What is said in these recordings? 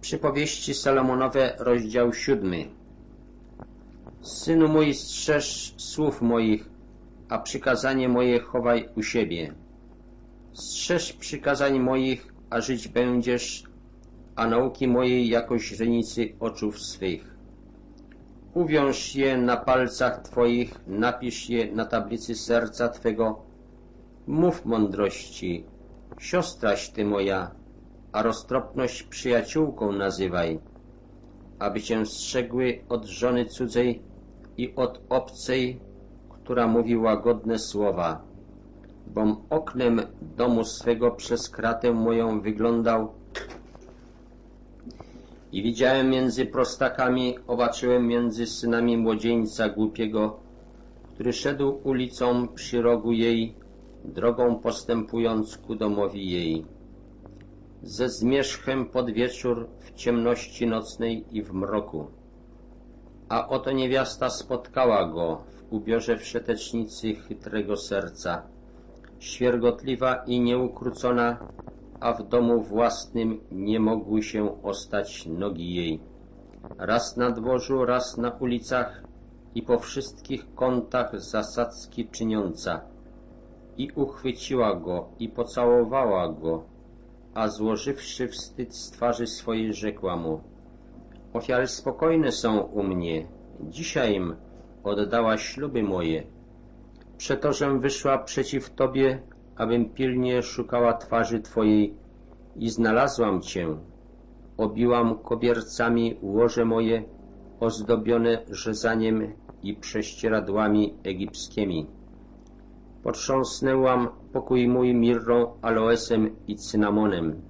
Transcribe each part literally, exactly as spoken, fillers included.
Przypowieści Salomonowe, rozdział siódmy. Synu mój, strzeż słów moich, a przykazanie moje chowaj u siebie. Strzeż przykazań moich, a żyć będziesz, a nauki mojej jako źrenicy oczów swych. Uwiąż je na palcach Twoich, napisz je na tablicy serca Twego. Mów mądrości, siostraś Ty moja, a roztropność przyjaciółką nazywaj, aby Cię strzegły od żony cudzej i od obcej, która mówi łagodne słowa. Bom oknem domu swego przez kratę moją wyglądał i widziałem między prostakami, obaczyłem między synami młodzieńca głupiego, który szedł ulicą przy rogu jej, drogą postępując ku domowi jej. Ze zmierzchem pod wieczór, w ciemności nocnej i w mroku. A oto niewiasta spotkała go w ubiorze wszetecznicy chytrego serca, świergotliwa i nieukrócona, a w domu własnym nie mogły się ostać nogi jej. Raz na dworzu, raz na ulicach i po wszystkich kątach zasadzki czyniąca. I uchwyciła go i pocałowała go, a złożywszy wstyd z twarzy swojej, rzekła mu: ofiary spokojne są u mnie, dzisajem oddała śluby moje. Przeto, żem wyszła przeciw Tobie, abym pilnie szukała twarzy Twojej i znalazłam Cię. Obiłam kobiercami łoże moje, ozdobione rzezaniem i prześcieradłami egipskimi. Potrząsnęłam pokój mój mirrą, aloesem i cynamonem.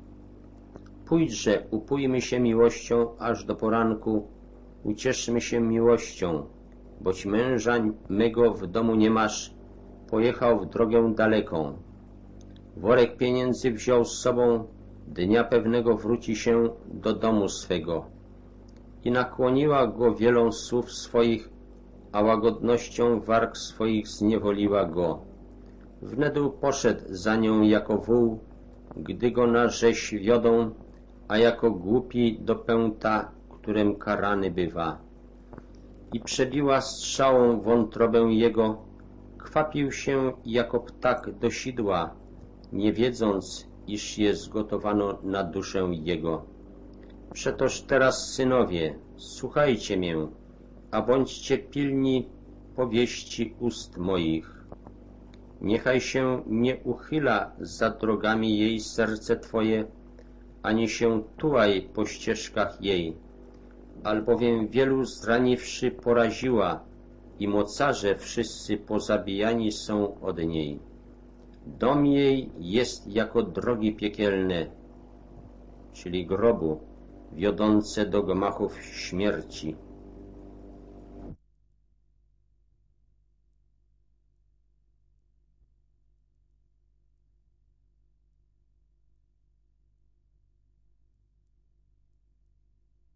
Pójdźże, upójmy się miłością aż do poranku, ucieszmy się miłością, boć męża mego w domu nie masz, pojechał w drogę daleką. Worek pieniędzy wziął z sobą, dnia pewnego wróci się do domu swego. I nakłoniła go wielą słów swoich, a łagodnością warg swoich zniewoliła go. Wnedu poszedł za nią jako wół, gdy go na rzeź wiodą, a jako głupi do pęta, którym karany bywa. I przebiła strzałą wątrobę jego, kwapił się jako ptak do sidła, nie wiedząc, iż je zgotowano na duszę jego. Przetoż teraz, synowie, słuchajcie mię, a bądźcie pilni powieści ust moich. Niechaj się nie uchyla za drogami jej serce Twoje, ani się tułaj po ścieżkach jej, albowiem wielu zraniwszy poraziła i mocarze wszyscy pozabijani są od niej. Dom jej jest jako drogi piekielne, czyli grobu, wiodące do gmachów śmierci.